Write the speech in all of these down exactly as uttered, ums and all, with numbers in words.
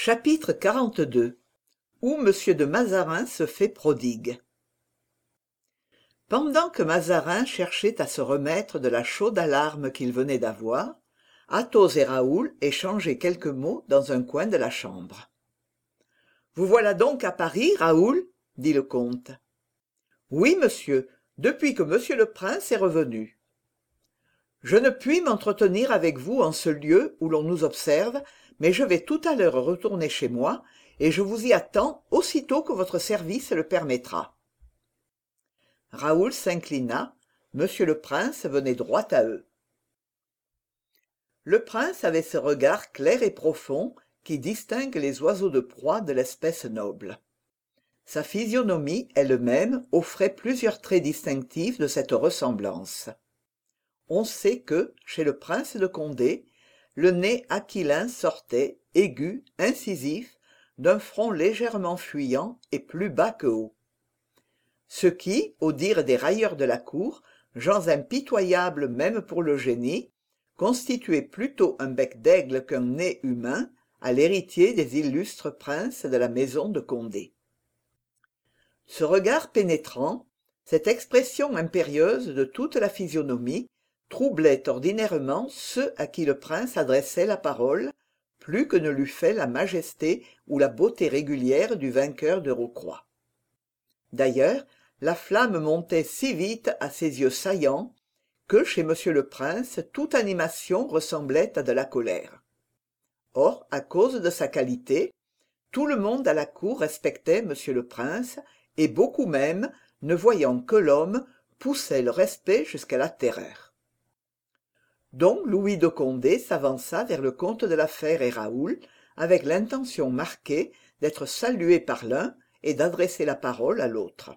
Chapitre quarante-deux. Où Monsieur de Mazarin se fait prodigue. Pendant que Mazarin cherchait à se remettre de la chaude alarme qu'il venait d'avoir, Athos et Raoul échangeaient quelques mots dans un coin de la chambre. « Vous voilà donc à Paris, Raoul ?» dit le comte. « Oui, monsieur, depuis que monsieur le prince est revenu. »« Je ne puis m'entretenir avec vous en ce lieu où l'on nous observe, mais je vais tout à l'heure retourner chez moi, et je vous y attends aussitôt que votre service le permettra. » Raoul s'inclina. Monsieur le prince venait droit à eux. Le prince avait ce regard clair et profond qui distingue les oiseaux de proie de l'espèce noble. Sa physionomie elle-même offrait plusieurs traits distinctifs de cette ressemblance. On sait que, chez le prince de Condé, le nez aquilin sortait, aigu, incisif, d'un front légèrement fuyant et plus bas que haut. Ce qui, au dire des railleurs de la cour, gens impitoyables même pour le génie, constituait plutôt un bec d'aigle qu'un nez humain à l'héritier des illustres princes de la maison de Condé. Ce regard pénétrant, cette expression impérieuse de toute la physionomie, troublait ordinairement ceux à qui le prince adressait la parole, plus que ne l'eût fait la majesté ou la beauté régulière du vainqueur de Rocroi. D'ailleurs, la flamme montait si vite à ses yeux saillants que, chez monsieur le prince, toute animation ressemblait à de la colère. Or, à cause de sa qualité, tout le monde à la cour respectait monsieur le prince, et beaucoup même, ne voyant que l'homme, poussaient le respect jusqu'à la terreur. Donc Louis de Condé s'avança vers le comte de la Fère et Raoul, avec l'intention marquée d'être salué par l'un et d'adresser la parole à l'autre.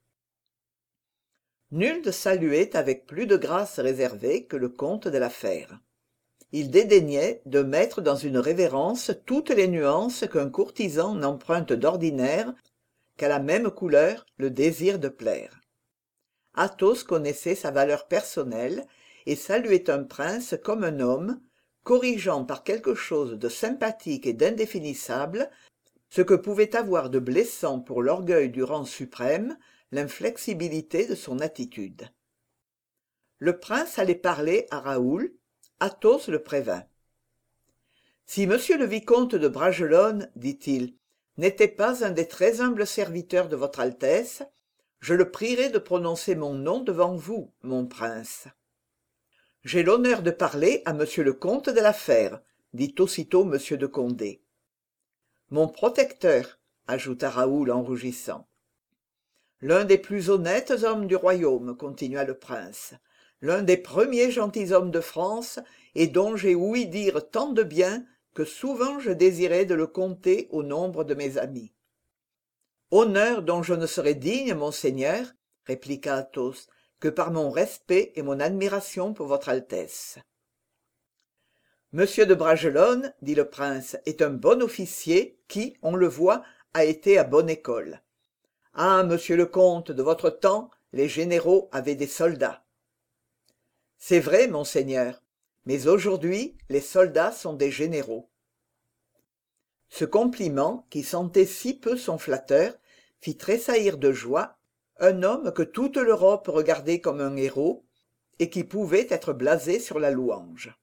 Nul ne saluait avec plus de grâce réservée que le comte de la Fère. Il dédaignait de mettre dans une révérence toutes les nuances qu'un courtisan n'emprunte d'ordinaire qu'à la même couleur le désir de plaire. Athos connaissait sa valeur personnelle et saluait un prince comme un homme, corrigeant par quelque chose de sympathique et d'indéfinissable ce que pouvait avoir de blessant pour l'orgueil du rang suprême l'inflexibilité de son attitude. Le prince allait parler à Raoul. Athos le prévint. « Si monsieur le vicomte de Bragelonne, dit-il, n'était pas un des très humbles serviteurs de votre Altesse, je le prierai de prononcer mon nom devant vous, mon prince. »« J'ai l'honneur de parler à monsieur le comte de la Fère, » dit aussitôt monsieur de Condé. « Mon protecteur, » ajouta Raoul en rougissant. « L'un des plus honnêtes hommes du royaume, » continua le prince, « l'un des premiers gentilshommes de France, et dont j'ai ouï dire tant de bien que souvent je désirais de le compter au nombre de mes amis. »« Honneur dont je ne serais digne, monseigneur, » répliqua Athos, « que par mon respect et mon admiration pour votre Altesse. »« Monsieur de Bragelonne, dit le prince, est un bon officier qui, on le voit, a été à bonne école. Ah, monsieur le comte, de votre temps, les généraux avaient des soldats. » « C'est vrai, monseigneur, mais aujourd'hui, les soldats sont des généraux. » Ce compliment, qui sentait si peu son flatteur, fit tressaillir de joie un homme que toute l'Europe regardait comme un héros et qui pouvait être blasé sur la louange.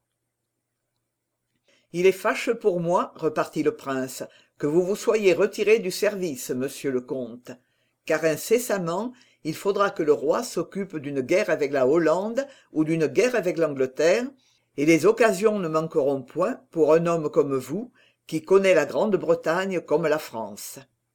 « Il est fâcheux pour moi, repartit le prince, que vous vous soyez retiré du service, monsieur le comte, car incessamment il faudra que le roi s'occupe d'une guerre avec la Hollande ou d'une guerre avec l'Angleterre, et les occasions ne manqueront point pour un homme comme vous, qui connaît la Grande-Bretagne comme la France. »«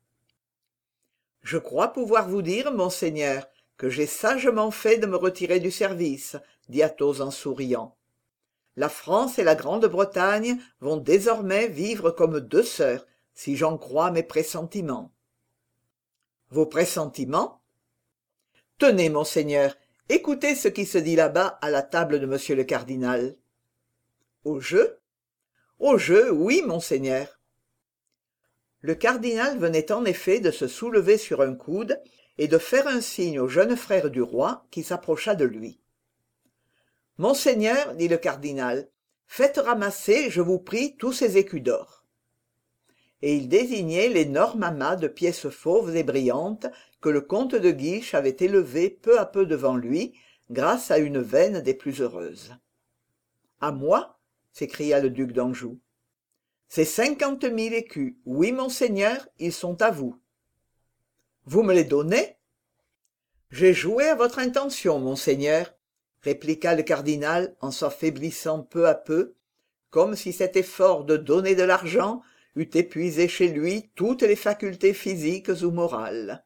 Je crois pouvoir vous dire, monseigneur, que j'ai sagement fait de me retirer du service, » dit Athos en souriant. « La France et la Grande-Bretagne vont désormais vivre comme deux sœurs, si j'en crois mes pressentiments. »« Vos pressentiments ? Tenez, monseigneur, écoutez ce qui se dit là-bas à la table de monsieur le cardinal. »« Au jeu ? » ?»« Au jeu, oui, monseigneur. » Le cardinal venait en effet de se soulever sur un coude et de faire un signe au jeune frère du roi qui s'approcha de lui. « Monseigneur, dit le cardinal, faites ramasser, je vous prie, tous ces écus d'or. » et il désignait l'énorme amas de pièces fauves et brillantes que le comte de Guiche avait élevé peu à peu devant lui, grâce à une veine des plus heureuses. « À moi ?» s'écria le duc d'Anjou. « C'est cinquante mille écus. Oui, monseigneur, ils sont à vous. »« Vous me les donnez ?»« J'ai joué à votre intention, monseigneur, » répliqua le cardinal en s'affaiblissant peu à peu, comme si cet effort de donner de l'argent eût épuisé chez lui toutes les facultés physiques ou morales.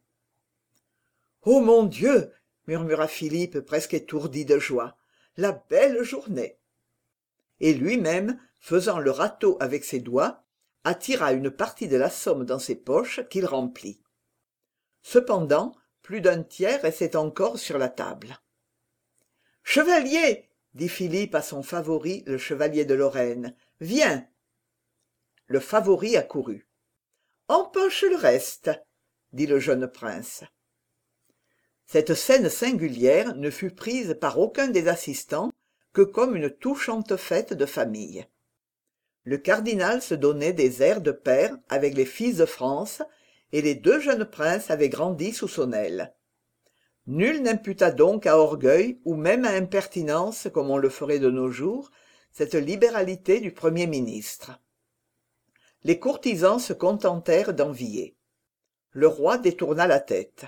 « Oh mon Dieu !» murmura Philippe presque étourdi de joie. « La belle journée !» Et lui-même, faisant le râteau avec ses doigts, attira une partie de la somme dans ses poches qu'il remplit. Cependant, plus d'un tiers restait encore sur la table. « Chevalier !» dit Philippe à son favori, le chevalier de Lorraine. « Viens !» Le favori accourut. « Empoche le reste !» dit le jeune prince. Cette scène singulière ne fut prise par aucun des assistants que comme une touchante fête de famille. Le cardinal se donnait des airs de père avec les fils de France, et les deux jeunes princes avaient grandi sous son aile. Nul n'imputa donc à orgueil ou même à impertinence, comme on le ferait de nos jours, cette libéralité du Premier ministre. Les courtisans se contentèrent d'envier. Le roi détourna la tête.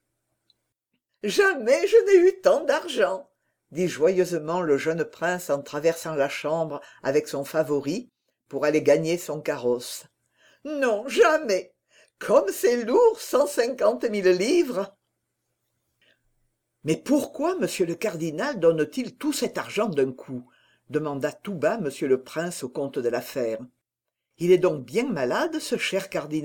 « Jamais je n'ai eu tant d'argent !» dit joyeusement le jeune prince en traversant la chambre avec son favori pour aller gagner son carrosse. « Non, jamais ! Comme c'est lourd, cent cinquante mille livres !»« Mais pourquoi monsieur le cardinal donne-t-il tout cet argent d'un coup ?» demanda tout bas monsieur le prince au comte de la Fère. « Il est donc bien malade, ce cher cardinal ?»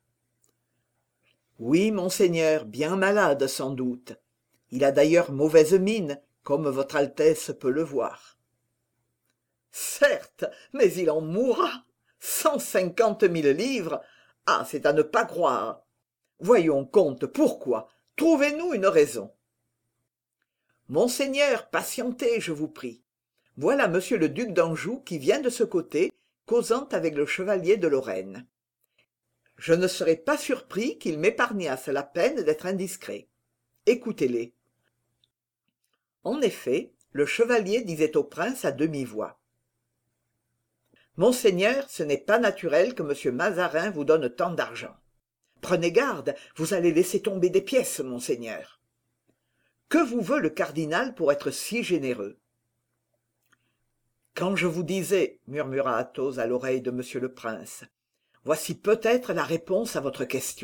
« Oui, monseigneur, bien malade sans doute. Il a d'ailleurs mauvaise mine, comme votre Altesse peut le voir. »« Certes, mais il en mourra. Cent cinquante mille livres. Ah, c'est à ne pas croire. Voyons, comte, pourquoi? Trouvez-nous une raison. »« Monseigneur, patientez, je vous prie. Voilà monsieur le duc d'Anjou qui vient de ce côté, causant avec le chevalier de Lorraine. Je ne serais pas surpris qu'il m'épargnasse la peine d'être indiscret. Écoutez-les. » En effet, le chevalier disait au prince à demi-voix. « Monseigneur, ce n'est pas naturel que monsieur Mazarin vous donne tant d'argent. Prenez garde, vous allez laisser tomber des pièces, monseigneur. Que vous veut le cardinal pour être si généreux ?»« Quand je vous disais, murmura Athos à l'oreille de monsieur le prince, voici peut-être la réponse à votre question. »«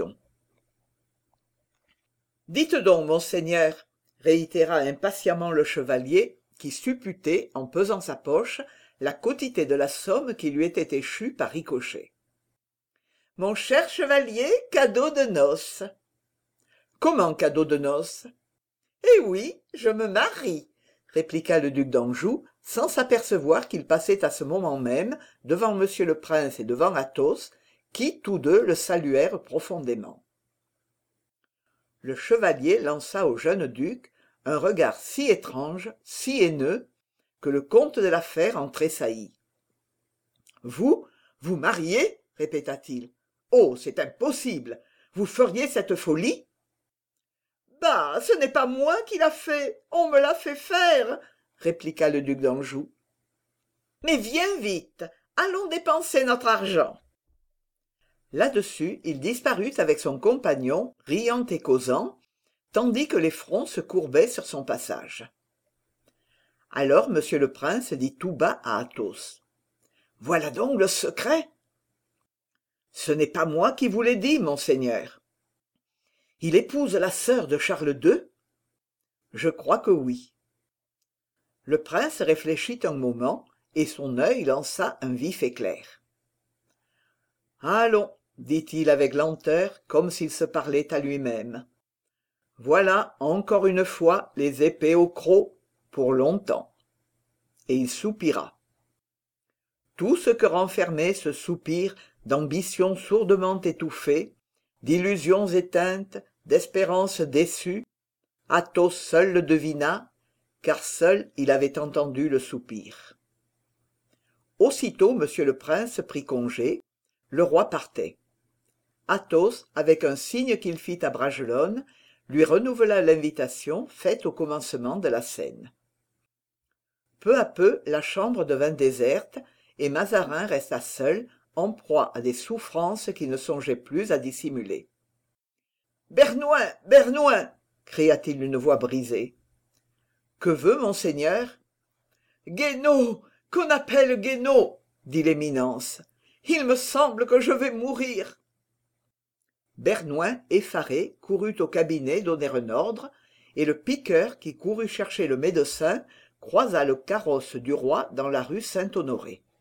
Dites donc, monseigneur, réitéra impatiemment le chevalier, qui supputait, en pesant sa poche, la quotité de la somme qui lui était échue par ricochet. « Mon cher chevalier, cadeau de noces. »« Comment cadeau de noces ?»« Eh oui, je me marie, » répliqua le duc d'Anjou, sans s'apercevoir qu'il passait à ce moment même devant monsieur le prince et devant Athos, qui, tous deux, le saluèrent profondément. Le chevalier lança au jeune duc un regard si étrange, si haineux, que le comte de la Fère en tressaillit. « Vous, vous marier ?» répéta-t-il. « Oh, c'est impossible. Vous feriez cette folie ?»« Bah, ce n'est pas moi qui l'a fait, on me l'a fait faire, » répliqua le duc d'Anjou. « Mais viens vite, allons dépenser notre argent. » Là-dessus, il disparut avec son compagnon, riant et causant, tandis que les fronts se courbaient sur son passage. Alors monsieur le prince dit tout bas à Athos. « Voilà donc le secret !»« Ce n'est pas moi qui vous l'ai dit, monseigneur. »« Il épouse la sœur de Charles deux ?»« Je crois que oui. » Le prince réfléchit un moment, et son œil lança un vif éclair. « Allons, dit-il avec lenteur, comme s'il se parlait à lui-même. Voilà, encore une fois, les épées au croc, pour longtemps. Et il soupira. Tout ce que renfermait ce soupir d'ambitions sourdement étouffées, d'illusions éteintes, d'espérances déçues, Athos seul le devina, car seul il avait entendu le soupir. Aussitôt monsieur le prince prit congé, le roi partait. Athos, avec un signe qu'il fit à Bragelonne, lui renouvela l'invitation faite au commencement de la scène. Peu à peu la chambre devint déserte, et Mazarin resta seul, en proie à des souffrances qu'il ne songeait plus à dissimuler. « Bernouin, Bernouin !» cria-t-il d'une voix brisée. « Que veut monseigneur ?»« Guénaud, qu'on appelle Guénaud !» dit l'éminence. « Il me semble que je vais mourir. » Bernouin, effaré, courut au cabinet donner un ordre, et le piqueur qui courut chercher le médecin croisa le carrosse du roi dans la rue Saint-Honoré.